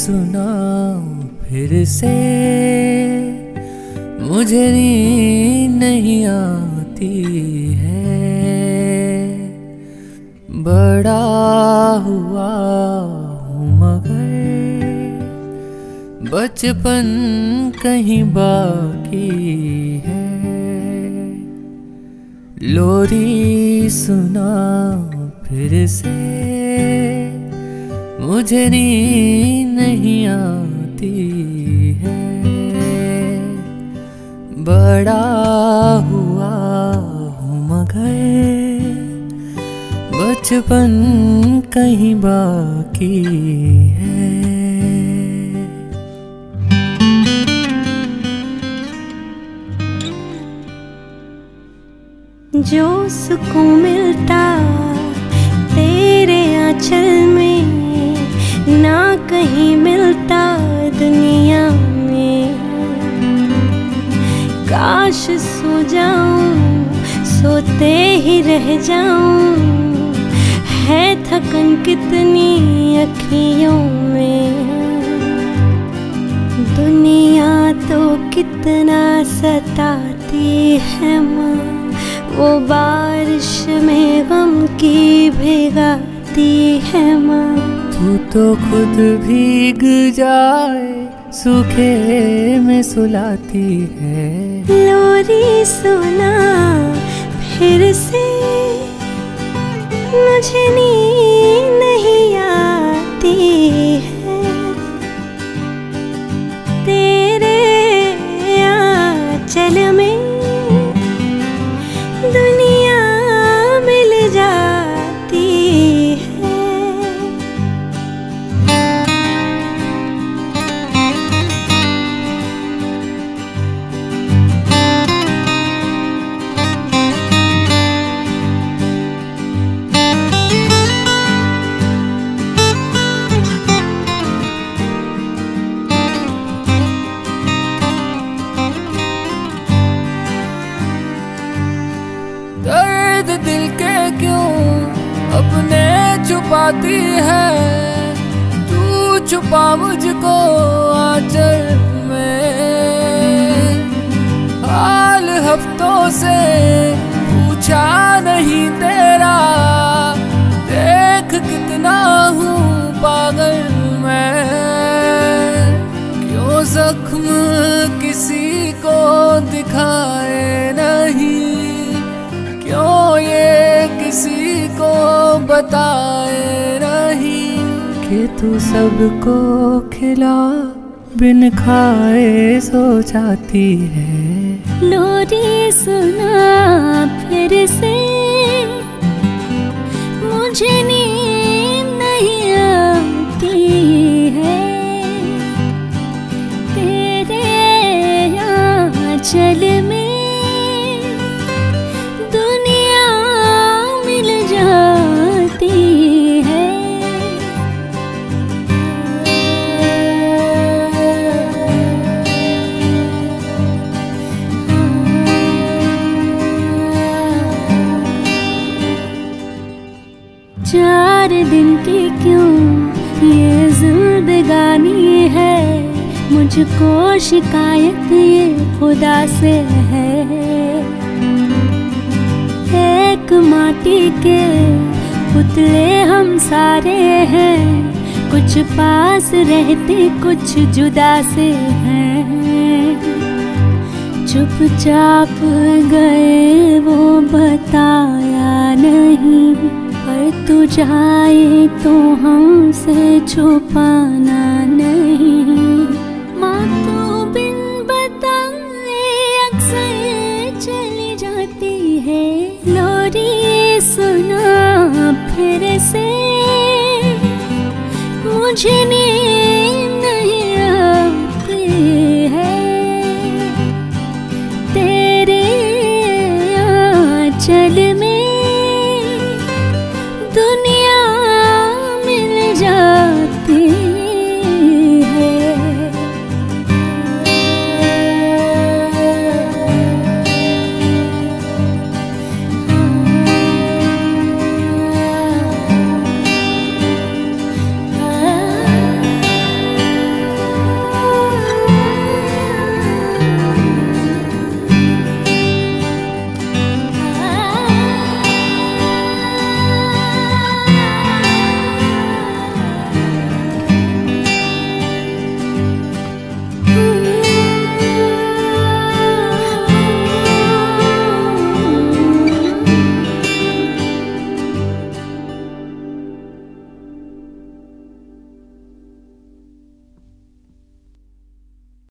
सुना फिर से, मुझे नींद नहीं आती है। बड़ा हुआ हूँ मगर बचपन कहीं बाकी है। लोरी सुना फिर से, मुझे नींद नहीं आती है। बड़ा हुआ हूँ मगर बचपन कहीं बाकी है। जो सुकून मिलता तेरे आंचल में, ना कहीं मिलता दुनिया में। काश सो जाऊं, सोते ही रह जाऊं, है थकन कितनी अखियों में। दुनिया तो कितना सताती है माँ, वो बारिश में गम की भिगाती है माँ। तू तो खुद भीग जाए सूखे में सुलाती है। लोरी सुना फिर से, मुझे नींद नहीं आती है। तेरे आंचल में दुनिया मिल जाती है। दर्द दिल के क्यों अपने छुपाती है, तू छुपा मुझको आंचल में। हाल हफ्तों से पूछा नहीं तेरा, देख कितना हूँ पागल मैं। क्यों जख्म किसी को दिखाए नहीं, क्यों ये किसी को बताए नहीं कि तू सबको खिला बिन खाए सो जाती है। लोरी सुना फिर से, मुझे नींद नहीं आती है। तेरे आंचल में चार दिन की क्यों ये जिंदगानी है, मुझको शिकायत ये खुदा से है। एक माटी के पुतले हम सारे हैं, कुछ पास रहते कुछ जुदा से हैं। चुपचाप गए वो बताया नहीं, पर तू जाए तो हमसे छुपाना नहीं। माँ तो बिन बताए अक्सर चली जाती है। लोरी सुना फिर से, मुझे नींद नहीं आती है। तेरे आंचल में